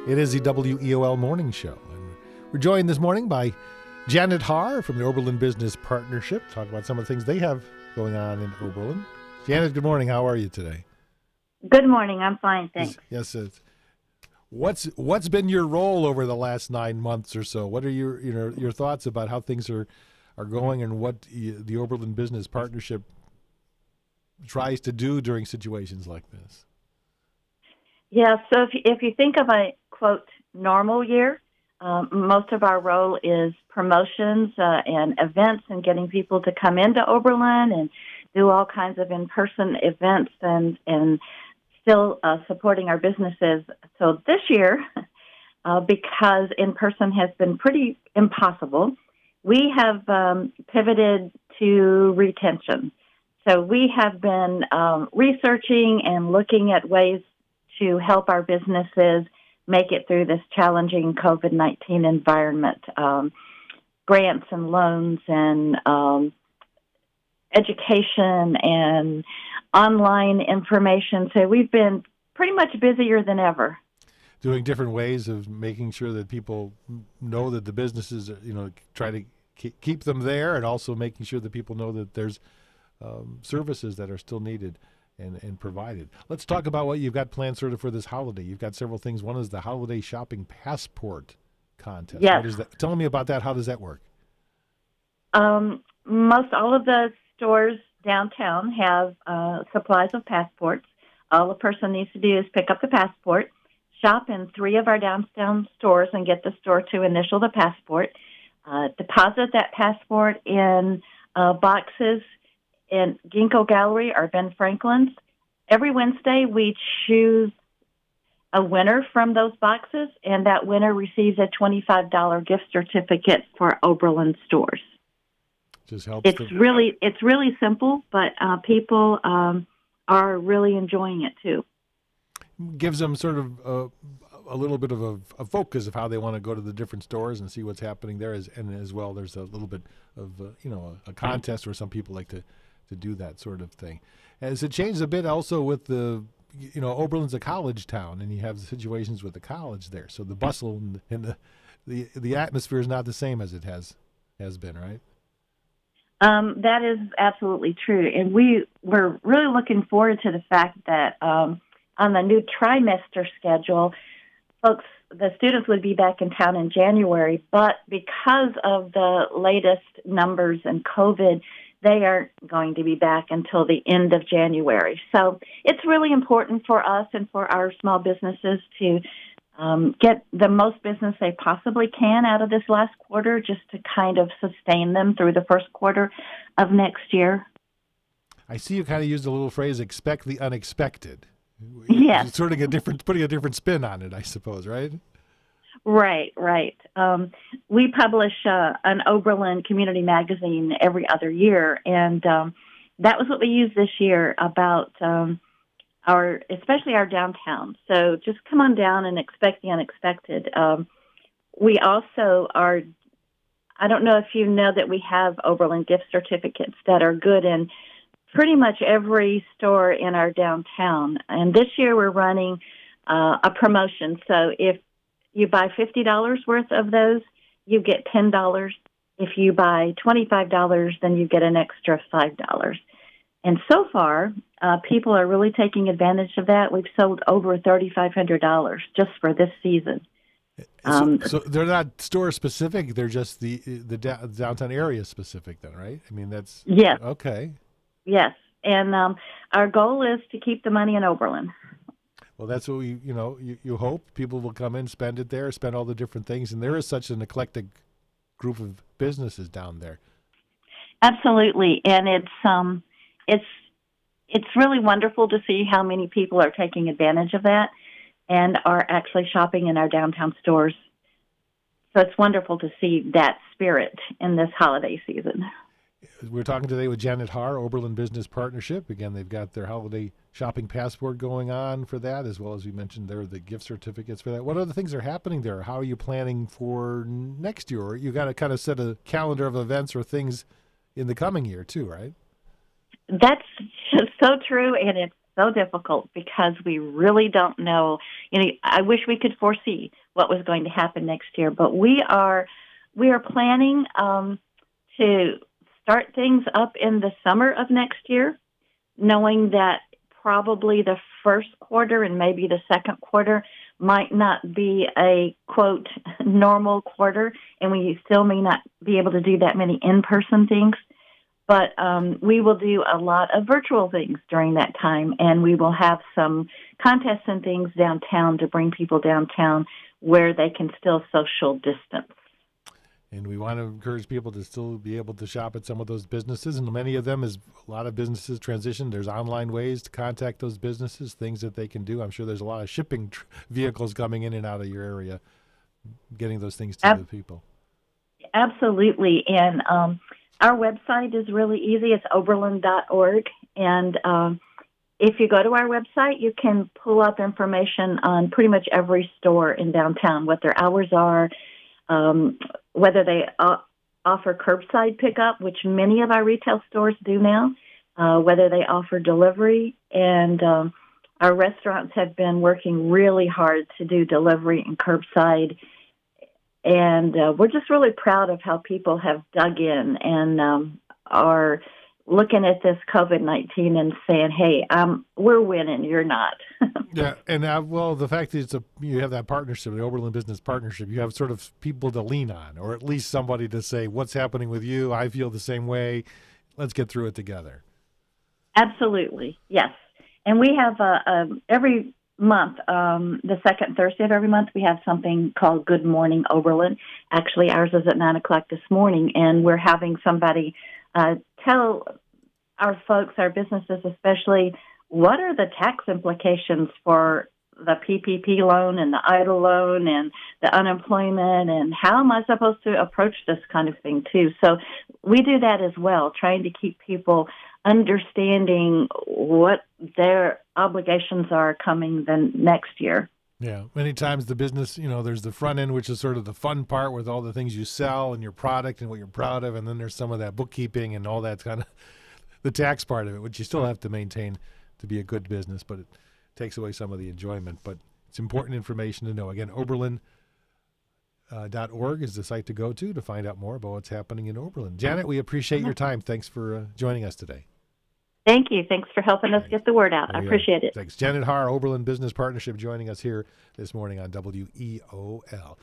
It is the WEOL Morning Show. And we're joined this morning by Janet Haar from the Oberlin Business Partnership. Talk about some of the things they have going on in Oberlin. Janet, good morning. How are you today? Good morning. I'm fine, thanks. Yes. What's been your role over the last 9 months or so? What are your thoughts about how things are going and what the Oberlin Business Partnership tries to do during situations like this? Yeah, so if you think of a, quote, normal year, most of our role is promotions and events and getting people to come into Oberlin and do all kinds of in-person events and still supporting our businesses. So this year, because in-person has been pretty impossible, we have pivoted to retention. So we have been researching and looking at ways to help our businesses make it through this challenging COVID-19 environment. Grants and loans and education and online information. So we've been pretty much busier than ever. Doing different ways of making sure that people know that the businesses, try to keep them there, and also making sure that people know that there's services that are still needed and provided. Let's talk about what you've got planned sort of for this holiday. You've got several things. One is the Holiday Shopping Passport Contest. Yes. What is that? Tell me about that. How does that work? Most all of the stores downtown have supplies of passports. All a person needs to do is pick up the passport, shop in 3 of our downtown stores and get the store to initial the passport, deposit that passport in boxes in Ginkgo Gallery or Ben Franklin's. Every Wednesday, we choose a winner from those boxes, and that winner receives a $25 gift certificate for Oberlin stores. Just helps. It's really simple, but people are really enjoying it too. Gives them sort of a little bit of a focus of how they want to go to the different stores and see what's happening there, and as well, there's a little bit of a contest where some people like to do that sort of thing. Has it changed a bit also with the, Oberlin's a college town, and you have situations with the college there, so the bustle and the atmosphere is not the same as it has been, right? That is absolutely true, and we're really looking forward to the fact that on the new trimester schedule, the students would be back in town in January, but because of the latest numbers in COVID, they aren't going to be back until the end of January. So it's really important for us and for our small businesses to get the most business they possibly can out of this last quarter, just to kind of sustain them through the first quarter of next year. I see you kind of used a little phrase, expect the unexpected. Yes. Sort of putting a different spin on it, I suppose, right? Right. We publish an Oberlin community magazine every other year, and that was what we used this year about especially our downtown. So just come on down and expect the unexpected. We also are, I don't know if you know that we have Oberlin gift certificates that are good in pretty much every store in our downtown. And this year we're running a promotion. So if you buy $50 worth of those, you get $10. If you buy $25, then you get an extra $5. And so far, people are really taking advantage of that. We've sold over $3,500 just for this season. So they're not store specific; they're just the downtown area specific, then, right? I mean, that's yes, okay. Yes, and our goal is to keep the money in Oberlin. Well, that's what you hope people will come in, spend it there, spend all the different things, and there is such an eclectic group of businesses down there. Absolutely, and it's really wonderful to see how many people are taking advantage of that and are actually shopping in our downtown stores. So it's wonderful to see that spirit in this holiday season. We're talking today with Janet Haar, Oberlin Business Partnership. Again, they've got their holiday shopping passport going on for that, as well as we mentioned there are the gift certificates for that. What other things are happening there? How are you planning for next year? Or you got to kind of set a calendar of events or things in the coming year too, right? That's so true, and so difficult because we really don't know. I wish we could foresee what was going to happen next year, but we are planning to start things up in the summer of next year, knowing that probably the first quarter and maybe the second quarter might not be a quote normal quarter, and we still may not be able to do that many in-person things. But we will do a lot of virtual things during that time, and we will have some contests and things downtown to bring people downtown where they can still social distance. And we want to encourage people to still be able to shop at some of those businesses. And many of them, as a lot of businesses transition, there's online ways to contact those businesses, things that they can do. I'm sure there's a lot of shipping vehicles coming in and out of your area, getting those things to the people. Absolutely. And our website is really easy. It's oberlin.org. And if you go to our website, you can pull up information on pretty much every store in downtown, what their hours are, whether they offer curbside pickup, which many of our retail stores do now, whether they offer delivery. And our restaurants have been working really hard to do delivery and curbside. And we're just really proud of how people have dug in and are looking at this COVID-19 and saying, hey, we're winning, you're not. Yeah, and well, the fact is you have that partnership, the Oberlin Business Partnership, you have sort of people to lean on, or at least somebody to say, what's happening with you? I feel the same way. Let's get through it together. Absolutely, yes. And we have every month, the second Thursday of every month, we have something called Good Morning Oberlin. Actually, ours is at 9 o'clock this morning, and we're having somebody tell our folks, our businesses especially, what are the tax implications for the PPP loan and the EIDL loan and the unemployment, and how am I supposed to approach this kind of thing too? So we do that as well, trying to keep people understanding what their obligations are coming the next year. Yeah, many times the business, there's the front end, which is sort of the fun part with all the things you sell and your product and what you're proud of, and then there's some of that bookkeeping and all that kind of the tax part of it, which you still have to maintain to be a good business, but it takes away some of the enjoyment. But it's important information to know. Again, Oberlin.org is the site to go to find out more about what's happening in Oberlin. Janet, we appreciate your time. Thanks for joining us today. Thank you. Thanks for helping us get the word out. I appreciate it. Thanks. Janet Haar, Oberlin Business Partnership, joining us here this morning on WEOL.